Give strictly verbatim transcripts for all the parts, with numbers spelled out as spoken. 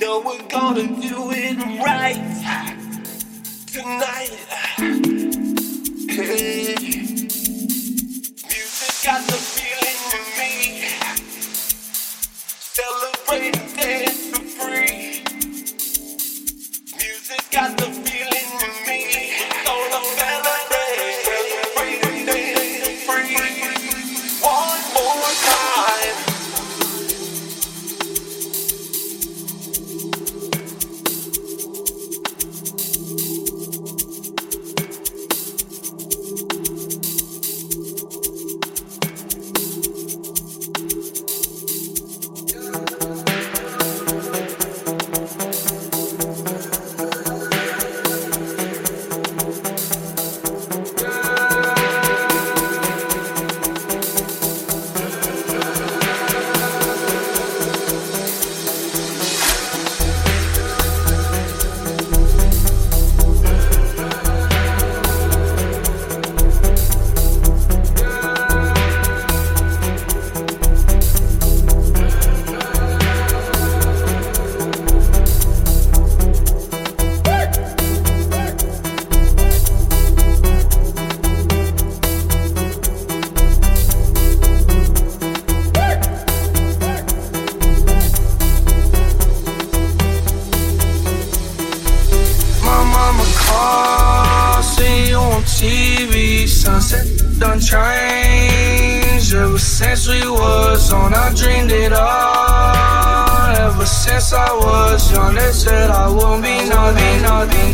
know we're gonna do it right tonight. Hey, music got the feeling in me. Celebrate and dance for free. Music got the feeling in me. We're gonna celebrate, celebrate and dance for free. One more time. Done changed ever since we was on. I dreamed it all. Ever since I was young, they said I won't be nothing, nothing.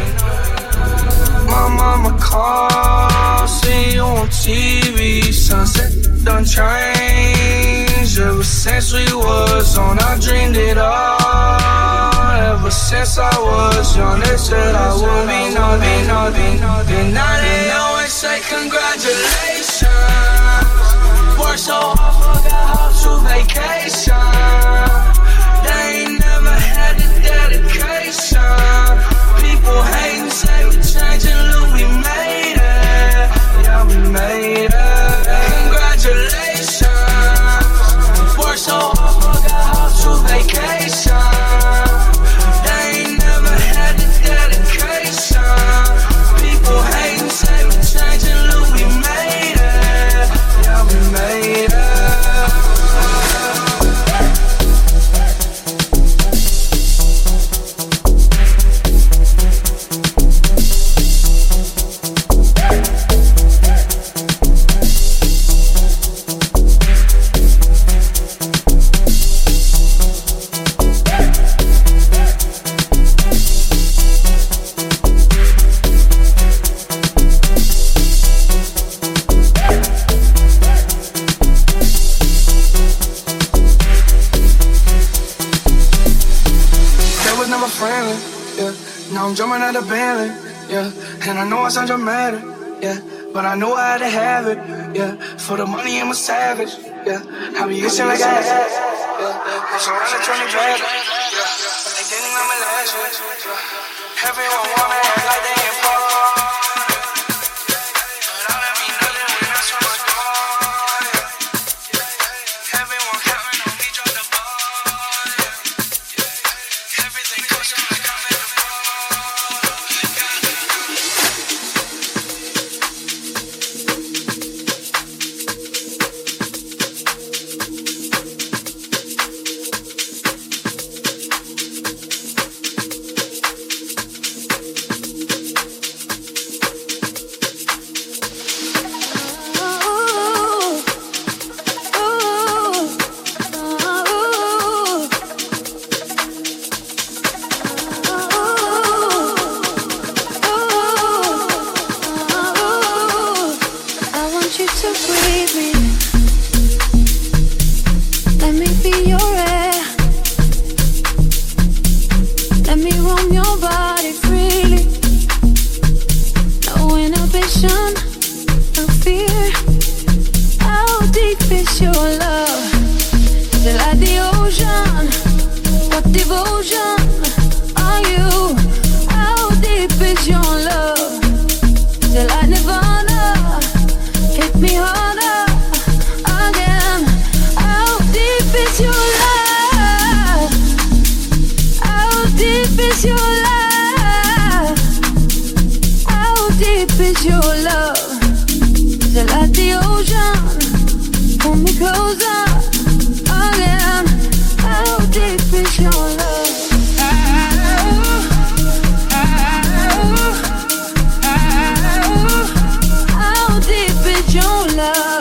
My mama called, see you on T V. Sunset done changed ever since we was on. I dreamed it all. Ever since I was young, they said I won't be nothing, nothing. And now they always say congratulations. Worked so hard, forgot how to vacation. They ain't never had the dedication. People hating, say we changing, look, we made it. Yeah, we made it. Congratulations. Worked so hard, forgot how to vacation. They ain't never had the dedication. People hating, say we changing, look, we made it. Yeah, we made it. I'm jumping out of Bentley, yeah. And I know I sound dramatic, yeah. But I know I had to have it, yeah. For the money, I'm a savage, yeah. I be itching like I had it, yeah. I'm surrounded trying to drag it, yeah. But they didn't let me last it, yeah. Everyone wanna act like they important. But all that mean nothing when I saw the door, yeah. Everyone counting on me, drop the ball, yeah. Everything goes on like I'm in the ball. It's your love. is your love? How deep is your love? Is it like the ocean? Pull me closer again. How deep is your love? How deep is your love?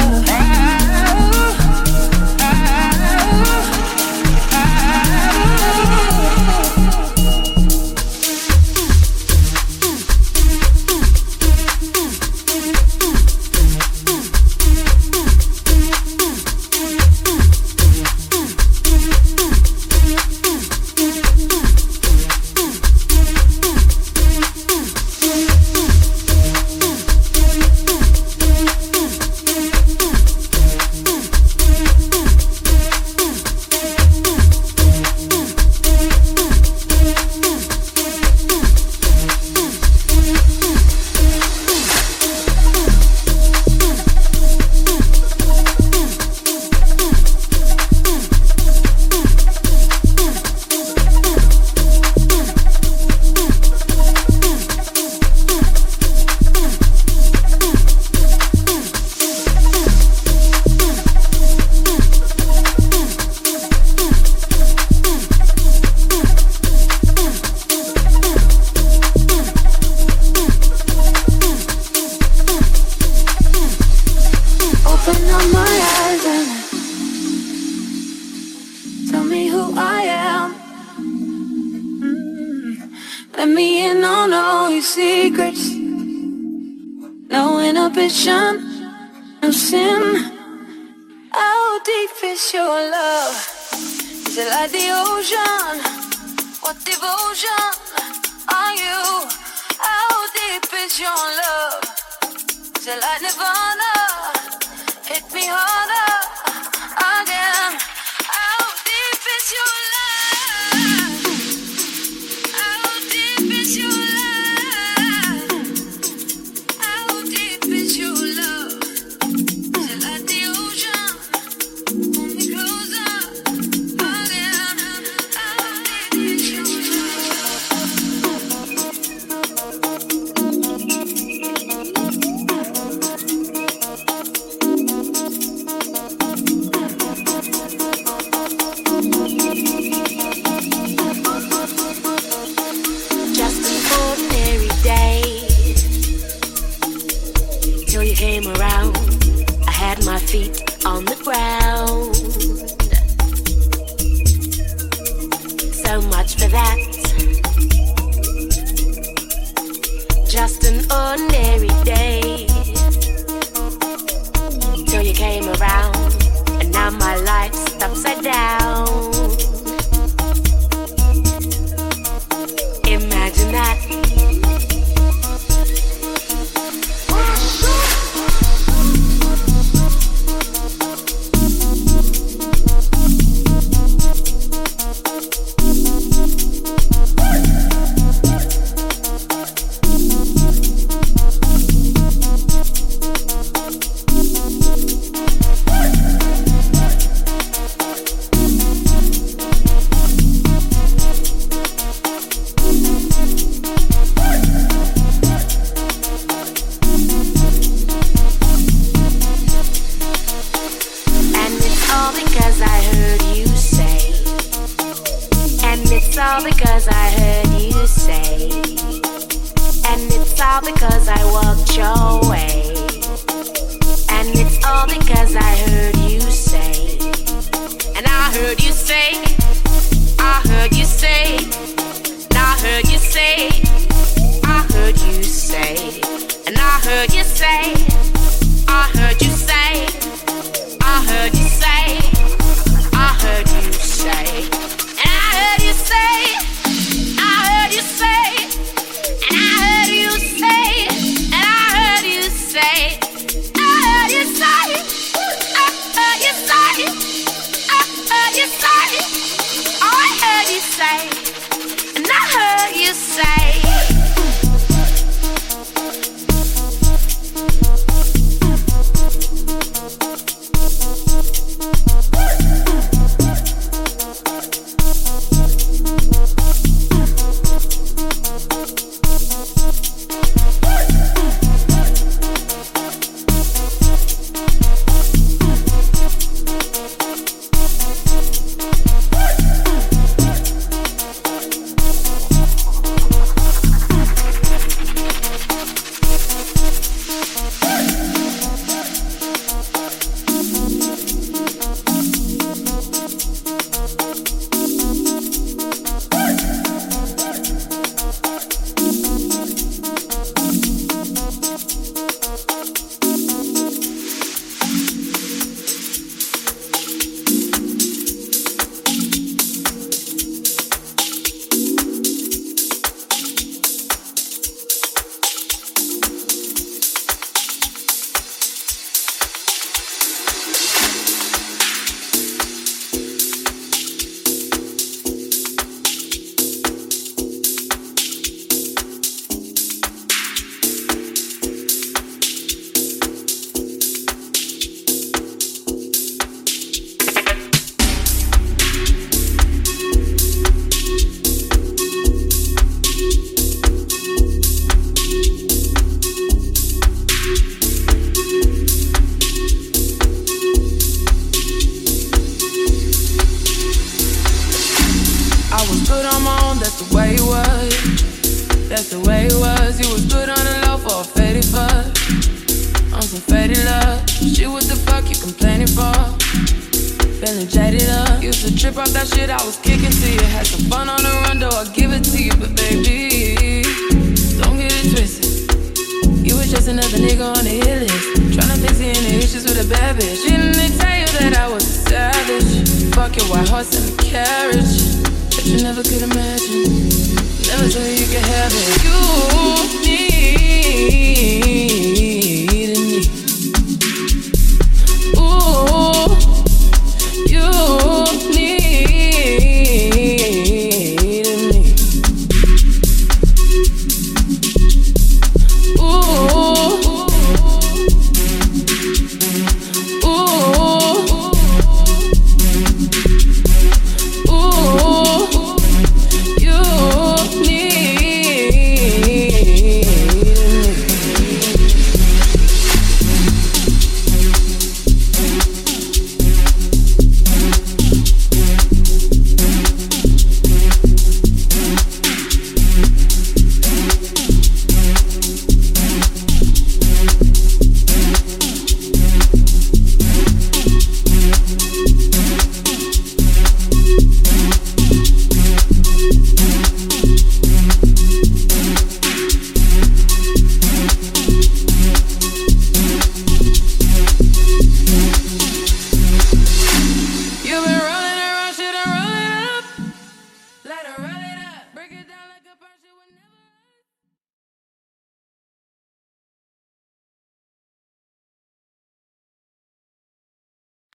No sin. How deep is your love? Is it like the ocean? What devotion are you? How deep is your love? Is it like Nirvana? Hit me harder again. How deep is your love? How deep is your love? How deep is your love? Is it like the ocean? Pull me closer again. How deep is your Just an ordinary day till you came around. I had my feet on the ground. So much for that. Just an ordinary day till you came around, and now my life's upside down. Imagine that. Because I heard you say, and it's all because I walked your way, and it's all because I heard you say, and I heard you say, I heard you say, and I heard you say, I heard you say, and I heard you say, I heard you say, I heard you say, I heard you say. And I heard you say, I heard you say, and I heard you say, and I heard you say, I heard you say, I heard you say, I heard you say, it on my own, that's the way it was. That's the way it was. You was good on the low for a faded fuck. On some faded love. Shit, what the fuck you complaining for? Feeling jaded up. Used to trip off that shit I was kicking to you. Had some fun on the run, though I give it to you. But baby, don't get it twisted. You was just another nigga on the hit list. Tryna fix any issues with a bad bitch. Didn't they tell you that I was a savage? Fuck your white horse and a carriage that you never could imagine. Never thought you could have it. You